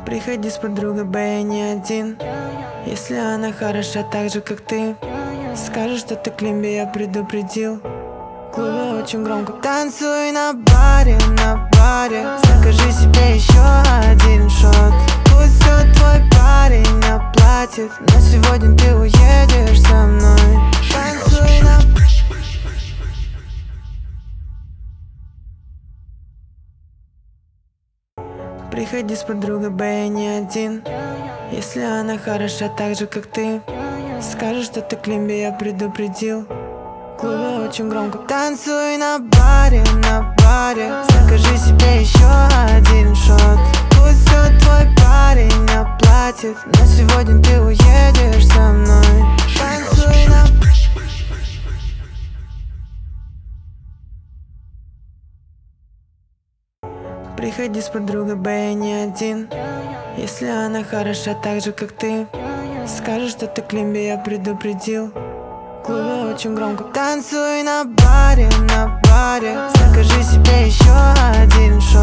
Приходи с подругой, я не один. Если она хороша так же, как ты, скажешь, что ты Климби, я предупредил. В клубе очень громко танцуй на баре, закажи себе еще один шот. Пусть все твой парень оплатит, но сегодня ты уедешь со мной. Танцуй на... Приходи с подругой, я не один. Если она хороша так же, как ты, скажешь, что ты Климби, я предупредил. В клубе очень громко танцуй на баре, закажи себе еще один шот. Пусть все твой парень оплатит, но сегодня ты уедешь со мной. Танцуй на... Приходи с подругой, я не один. Если она хороша так же, как ты, скажешь, что ты Климби, я предупредил. В клубе очень громко танцуй на баре, закажи себе еще один шот.